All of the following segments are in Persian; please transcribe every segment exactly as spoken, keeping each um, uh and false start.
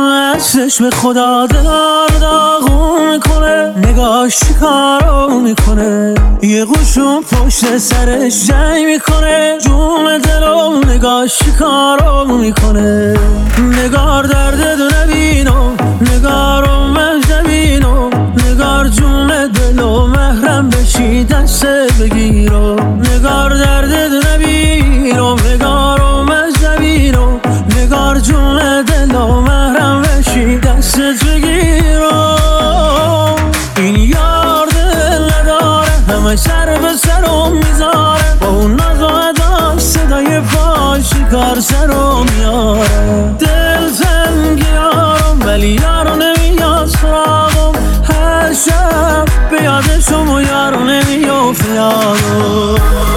دستش به خدا دلار داغون میکنه، نگاش چیکارو میکنه، یه قشون پشت سرش جنگ میکنه، جون دلو نگاش چیکارو میکنه. نگار درد دو نبینو، نگارو مجنبینو، نگار جون دلو محرم بشی دست بگیرو. نگار درد دو نبینو، نگارو مجنبینو، نگار جون دلو محرم بشی دستت بگیرو. این یار دل نداره، همه سر به سرم میذاره، با اون ناز و ادا صدای پاش کار سرم میاره. دل تنگیارم ولی یارو نمیاد سراغم، هر شب به یادشم و یارو نمیافت یادم.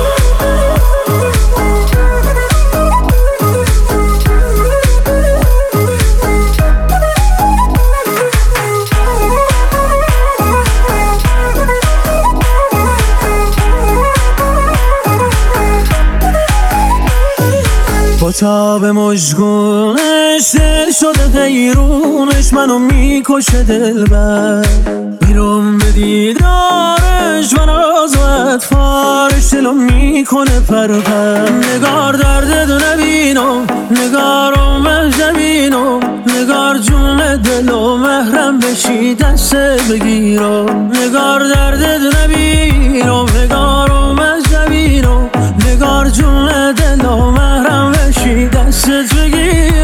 با تاب مژگونش دل شده حیرونش، منو میکشه دلبر، میرم به دیدارش و ناز و اطفارش دلو میکنه پر پر. نگار درد دو نبینو، نگارو مجنبینو، نگار جون دلو محرم بشی دست بگیرو. نگار درد دو نبینو، نگارو مجنبینو، نگار جون دلو محرم بشی دستت بگیر.